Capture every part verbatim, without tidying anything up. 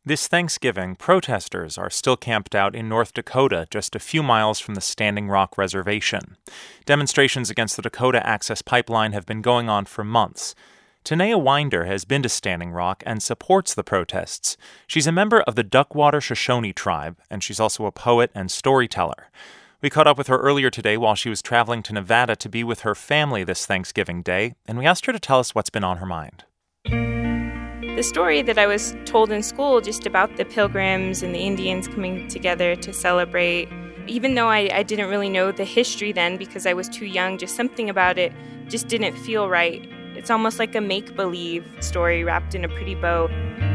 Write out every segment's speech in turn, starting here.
This Thanksgiving, protesters are still camped out in North Dakota, just a few miles from the Standing Rock Reservation. Demonstrations against the Dakota Access Pipeline have been going on for months. Tanea Winder has been to Standing Rock and supports the protests. She's a member of the Duckwater Shoshone tribe, and she's also a poet and storyteller. We caught up with her earlier today while she was traveling to Nevada to be with her family this Thanksgiving Day, and we asked her to tell us what's been on her mind. The story that I was told in school just about the Pilgrims and the Indians coming together to celebrate, even though I, I didn't really know the history then because I was too young, just something about it just didn't feel right. It's almost like a make-believe story wrapped in a pretty bow.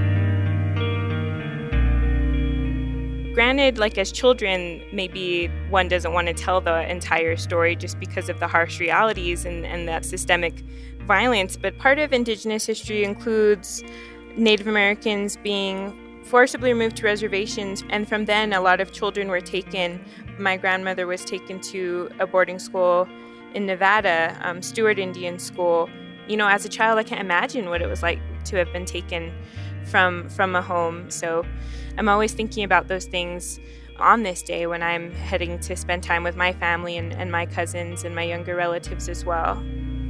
Granted, like as children, maybe one doesn't want to tell the entire story just because of the harsh realities and, and that systemic violence, but part of Indigenous history includes Native Americans being forcibly removed to reservations, and from then a lot of children were taken. My grandmother was taken to a boarding school in Nevada, um, Stewart Indian School. You know, as a child, I can't imagine what it was like to have been taken from from a home. So I'm always thinking about those things on this day when I'm heading to spend time with my family and, and my cousins and my younger relatives as well.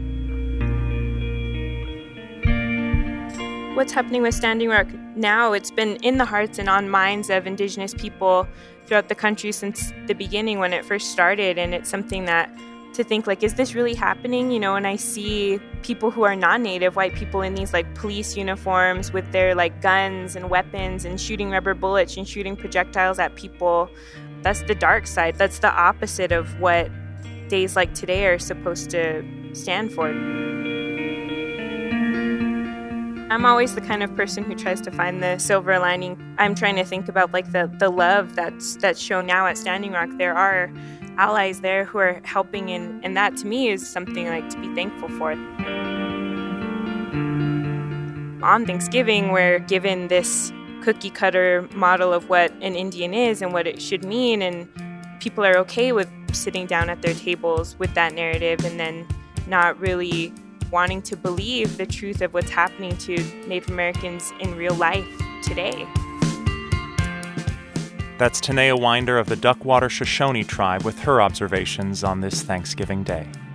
What's happening with Standing Rock now, it's been in the hearts and on minds of Indigenous people throughout the country since the beginning when it first started, and it's something that to think like, is this really happening? You know, and I see people who are non-Native, white people in these like police uniforms with their like guns and weapons and shooting rubber bullets and shooting projectiles at people. That's the dark side. That's the opposite of what days like today are supposed to stand for. I'm always the kind of person who tries to find the silver lining. I'm trying to think about like the, the love that's that's shown now at Standing Rock. There are allies there who are helping, and, and that to me is something like to be thankful for. On Thanksgiving, we're given this cookie cutter model of what an Indian is and what it should mean, and people are okay with sitting down at their tables with that narrative and then not really wanting to believe the truth of what's happening to Native Americans in real life today. That's Tanea Winder of the Duckwater Shoshone tribe with her observations on this Thanksgiving Day.